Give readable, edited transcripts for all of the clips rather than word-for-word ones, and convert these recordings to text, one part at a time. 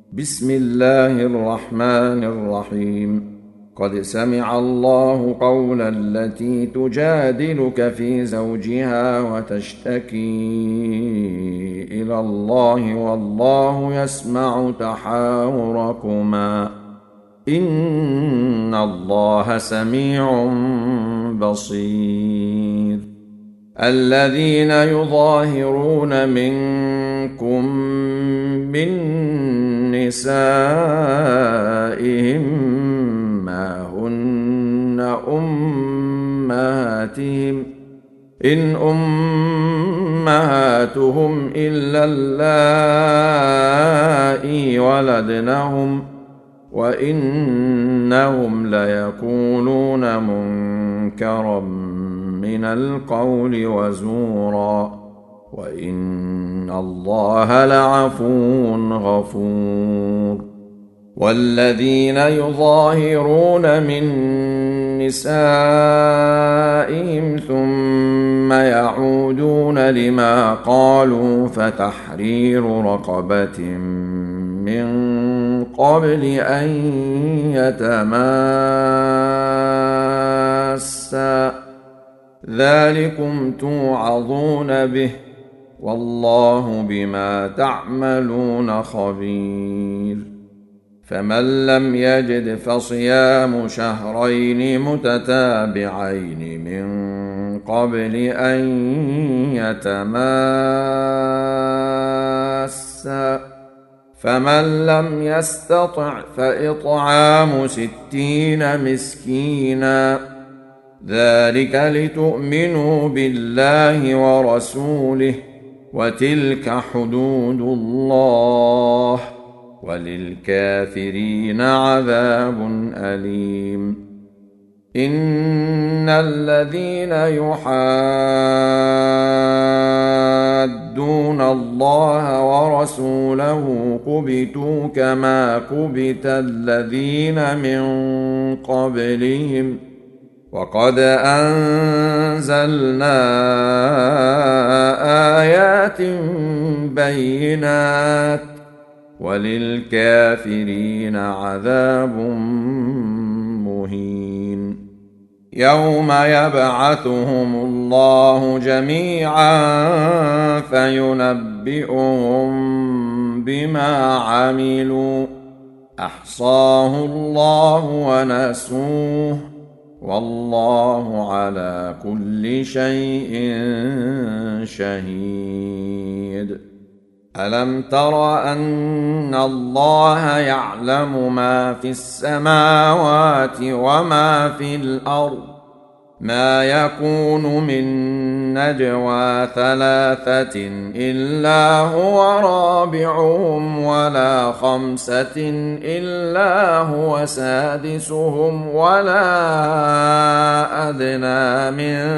بسم الله الرحمن الرحيم. قد سمع الله قول التي تجادلك في زوجها وتشتكي إلى الله والله يسمع تحاوركما إن الله سميع بصير. الذين يظاهرون منكم من نسائهم ما هن أمهاتهم إن أمهاتهم إلا اللائي ولدنهم وإنهم ليقولون منكرا من القول وزورا وإن الله لعفو غفور. والذين يظاهرون من نسائهم ثم يعودون لما قالوا فتحرير رقبة من قبل أن يتماسا ذلكم توعظون به والله بما تعملون خبير. فمن لم يجد فصيام شهرين متتابعين من قبل أن يتماسا فمن لم يستطع فإطعام 60 مسكينا ذلك لتؤمنوا بالله ورسوله وتلك حدود الله وللكافرين عذاب أليم. إن الذين يحادون الله ورسوله كبتوا كما كبت الذين من قبلهم وقد أنزلنا آيات بينات وللكافرين عذاب مهين. يوم يبعثهم الله جميعا فينبئهم بما عملوا أحصاه الله ونسوه والله على كل شيء شهيد. ألم تر أن الله يعلم ما في السماوات وما في الأرض ما يكون من نجوى 3 إلا هو رابعهم ولا 5 إلا هو سادسهم ولا أدنى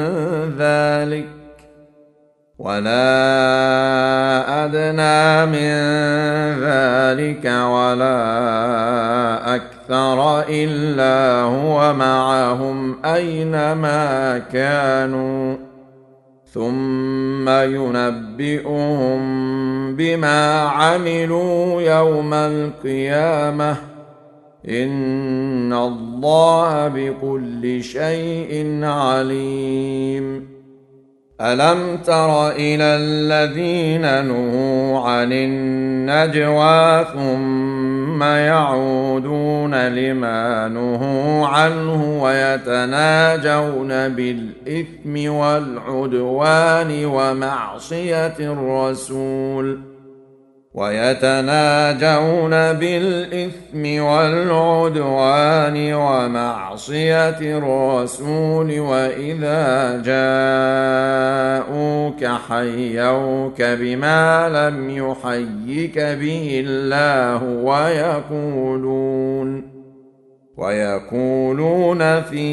من ذلك ولا أكثر إلا هو معهم أينما كانوا ثم ينبئهم بما عملوا يوم القيامة إن الله بكل شيء عليم. ألم تر إلى الذين نهوا عن النجوى ثم يعودون لما نهوا عنه ويتناجون بالإثم والعدوان ومعصية الرسول وإذا جاءوك حيوك بما لم يحيك به الله ويقولون في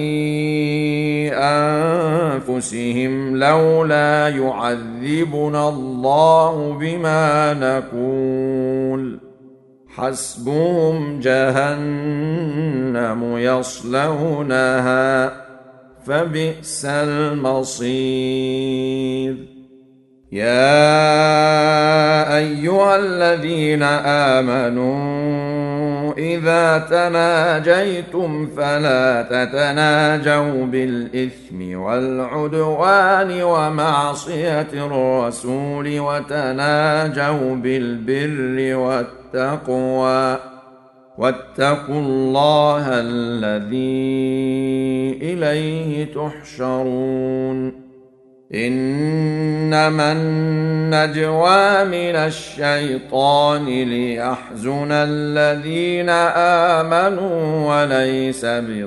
أنفسهم لولا يعذبنا الله بما نقول حسبهم جهنم يصلونها فبئس المصير. يا أيها الذين آمنوا إذا تناجيتم فلا تتناجوا بالإثم والعدوان ومعصية الرسول وتناجوا بالبر والتقوى واتقوا الله الذي إليه تحشرون إنما النجوى من الشيطان ليحزن الذين آمنوا وليس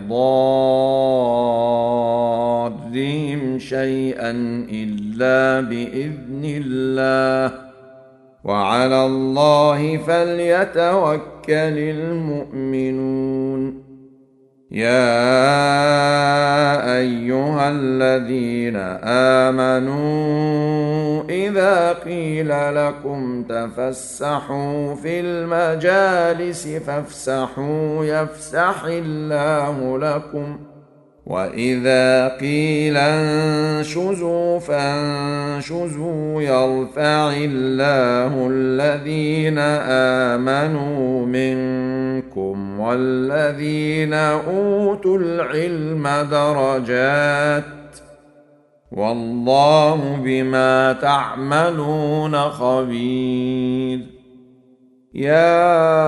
بضارهم شيئا إلا بإذن الله وعلى الله فليتوكل المؤمنون يا أيها الذين آمنوا إذا قيل لكم تفسحوا في المجالس فافسحوا يفسح الله لكم وإذا قيل انشزوا فانشزوا يرفع الله الذين آمنوا منكم والذين أوتوا العلم درجات والله بما تعملون خبير يا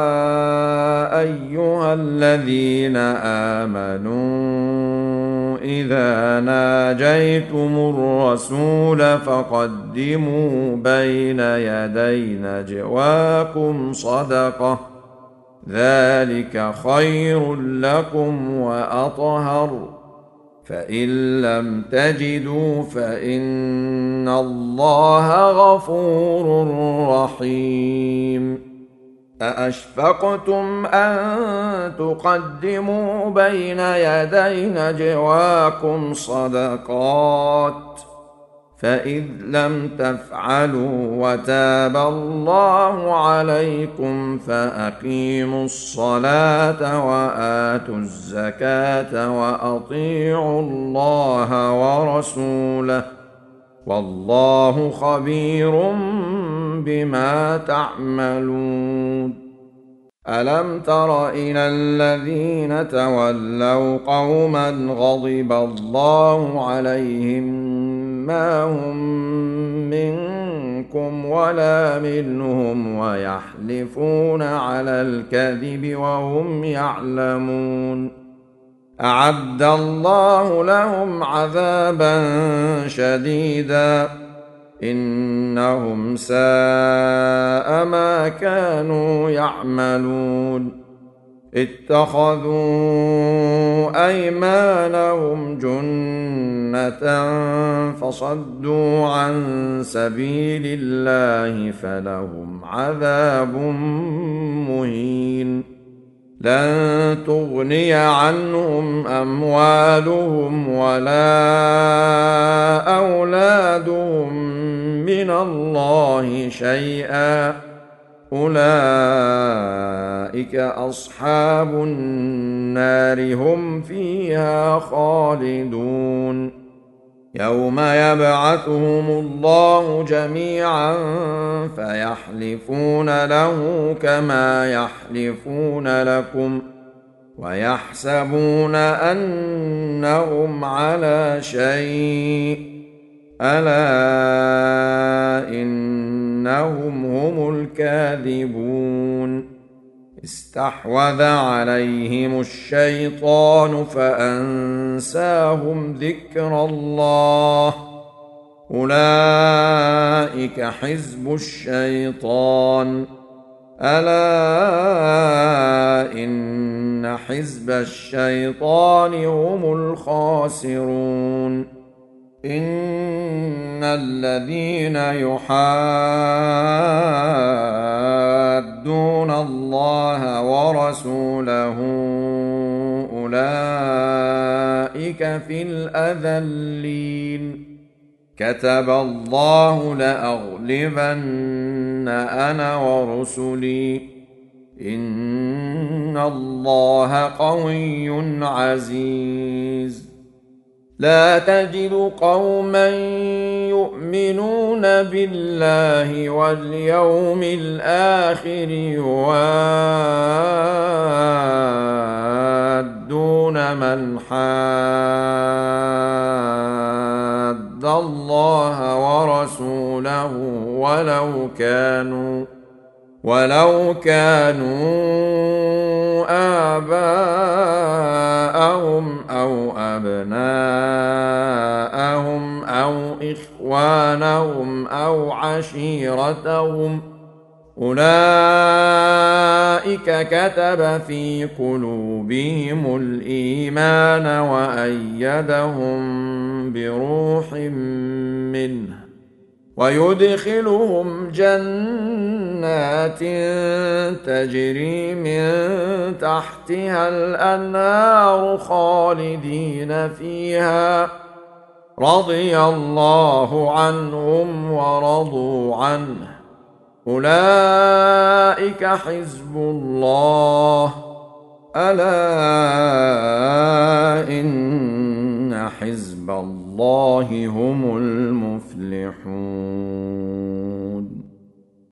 أيها الذين آمنوا إذا ناجيتم الرسول فقدموا بين يدي نجواكم صدقة ذلك خير لكم وأطهر فإن لم تجدوا فإن الله غفور رحيم أأشفقتم أن تقدموا بين يدي نجواكم صدقات فإذ لم تفعلوا وتاب الله عليكم فأقيموا الصلاة وآتوا الزكاة وأطيعوا الله ورسوله والله خبير بما تعملون ألم تر إلى الذين تولوا قوما غضب الله عليهم ما هم منكم ولا منهم ويحلفون على الكذب وهم يعلمون أعد الله لهم عذابا شديدا إنهم ساء ما كانوا يعملون اتخذوا أيمانهم جنة فصدوا عن سبيل الله فلهم عذاب مهين لن تغني عنهم أموالهم ولا أولادهم من الله شيئا أولئك أصحاب النار هم فيها خالدون يوم يبعثهم الله جميعا فيحلفون له كما يحلفون لكم ويحسبون أنهم على شيء ألا إنهم هم الكاذبون استحوذ عليهم الشيطان فأنساهم ذكر الله أولئك حزب الشيطان ألا إن حزب الشيطان هم الخاسرون إن الذين يحادون الله ورسوله أولئك في الأذلين كتب الله لأغلبن أنا ورسلي إن الله قوي عزيز لا تجد قوما يؤمنون بالله واليوم الآخر يوادون من حاد الله ورسوله ولو كانوا آباءهم أو أبناءهم أو إخوانهم أو عشيرتهم أولئك كتب في قلوبهم الإيمان وأيدهم بروح منه ويدخلهم جنات تجري من تحتها الأنهار خالدين فيها رضي الله عنهم ورضوا عنه أولئك حزب الله ألا إن حزب الله هم المفلحون.